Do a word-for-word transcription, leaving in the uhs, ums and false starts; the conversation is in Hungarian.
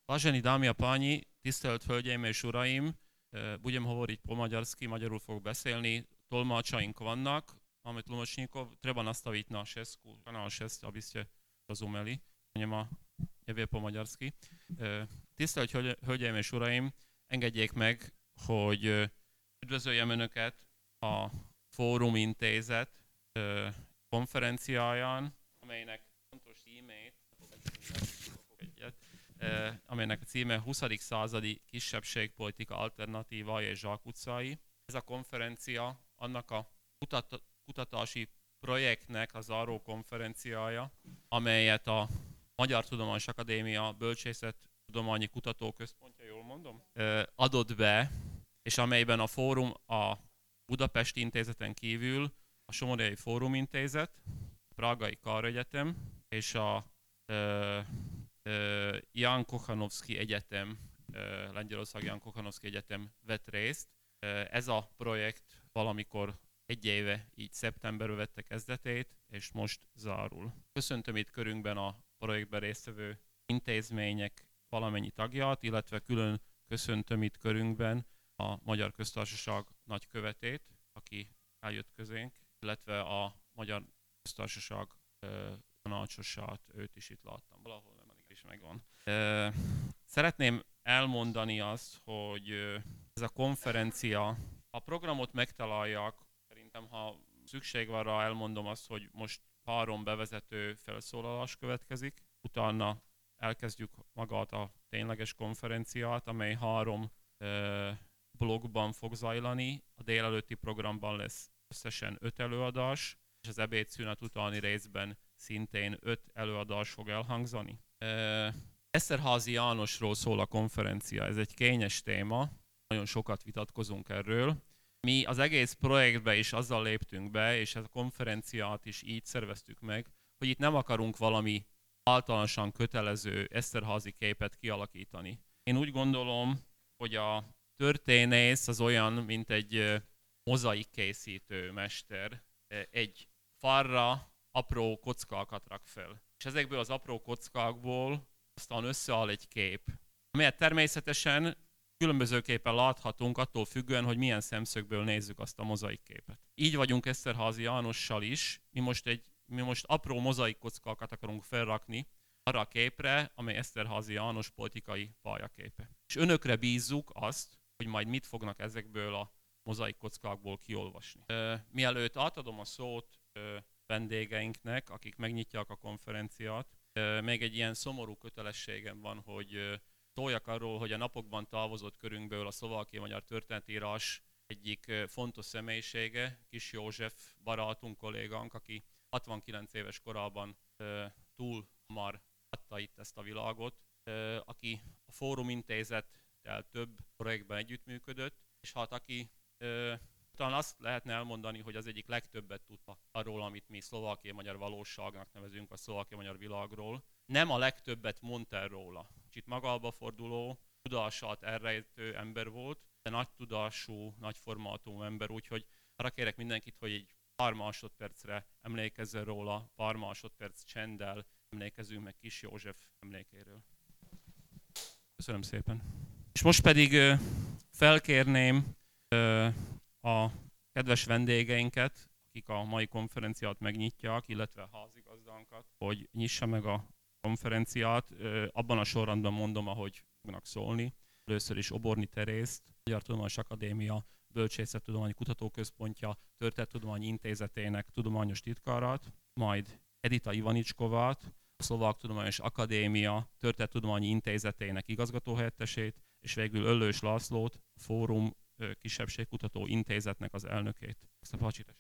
Vážení dámy a páni, tisztelt hölgyeim és uraim, budem hovoriť po maďarsky, magyarul fogok beszélni, tolmáčaink vannak, máme tlumočníkov, treba nastaviť na šesť, kanál šesť, aby ste rozumeli, nemá, nevie po maďarsky. Tisztelt hölgyeim és uraim, engedjék meg, hogy üdvözöljem Önöket a Fórum Intézet konferenciáján, amelynek fontos címét, amelynek a címe huszadik századi kisebbségpolitika alternatívája és zsákutcái. Ez a konferencia annak a kutat kutatási projektnek a záró konferenciája, amelyet a Magyar Tudományos Akadémia Bölcsészettudományi Kutatóközpontja, jól mondom, adott be, és amelyben a fórum a Budapesti Intézeten kívül a Somorjai Fórum Intézet, a Prágai Káregyetem és a uh, uh, Jan Kochanowski Egyetem, uh, Lengyelország Jan Kochanowski Egyetem vett részt. Uh, ez a projekt valamikor egy éve, így szeptemberben vette kezdetét, és most zárul. Köszöntöm itt körünkben a projektben résztvevő intézmények valamennyi tagját, illetve külön köszöntöm itt körünkben a Magyar Köztársaság nagykövetét, aki eljött közénk, illetve a Magyar Köztársaság uh, tanácsosát, őt is itt láttam. Valahol nem is megvan. Uh, szeretném elmondani azt, hogy uh, ez a konferencia, a programot megtalálják, szerintem ha szükség van rá, elmondom azt, hogy most három bevezető felszólalás következik, utána elkezdjük magát a tényleges konferenciát, amely három uh, blogban fog zajlani. A délelőtti programban lesz összesen öt előadás, és az ebédszünet utáni részben szintén öt előadás fog elhangzani. Eszterházy Jánosról szól a konferencia, ez egy kényes téma, nagyon sokat vitatkozunk erről. Mi az egész projektbe is azzal léptünk be, és ezt a konferenciát is így szerveztük meg, hogy itt nem akarunk valami általánosan kötelező Eszterházy képet kialakítani. Én úgy gondolom, hogy a történész az olyan, mint egy mozaik készítő mester, egy falra apró kockákat rak fel. És ezekből az apró kockákból aztán összeáll egy kép, amelyet természetesen különbözőképpen láthatunk attól függően, hogy milyen szemszögből nézzük azt a mozaik képet. Így vagyunk Eszterházy Jánossal is, mi most, egy, mi most apró mozaik kockákat akarunk felrakni arra a képre, amely Eszterházy János politikai pályaképe. És önökre bízzuk azt, hogy majd mit fognak ezekből a mozaik kockákból kiolvasni. Mielőtt átadom a szót vendégeinknek, akik megnyitják a konferenciát, még egy ilyen szomorú kötelességem van, hogy szóljak arról, hogy a napokban távozott körünkből a szlovákiai magyar történetírás egyik fontos személyisége, Kis József barátunk, kollégánk, aki hatvankilenc éves korában túl hamar adta itt ezt a világot, aki a Fórum Intézettel több projektben együttműködött, és hát aki talán azt lehetne elmondani, hogy az egyik legtöbbet tudta arról, amit mi szlovákiai magyar valóságnak nevezünk, a szlovákiai magyar világról. Nem a legtöbbet mondta el róla. Kicsit magába forduló, tudását elrejtő ember volt, de nagy tudású, nagy formátumú ember, úgyhogy arra kérek mindenkit, hogy egy pár másodpercre emlékezzen róla, pár másodperc csenddel emlékezzünk meg Kis József emlékéről. Köszönöm szépen. És most pedig felkérném a kedves vendégeinket, akik a mai konferenciát megnyitják, illetve a házigazdánkat, hogy nyissa meg a konferenciát. Abban a sorrendben mondom, ahogy fognak szólni. Először is Oborni Terészt, Magyar Tudományos Akadémia Bölcsészettudományi Kutatóközpontja Történettudományi Intézetének tudományos titkárát, majd Edita Ivanicskovát, a Szlovák Tudományos Akadémia Történettudományi Intézetének igazgatóhelyettesét, és végül Öllős Lászlót, a Fórum Kisebbségkutató Intézetnek az elnökét.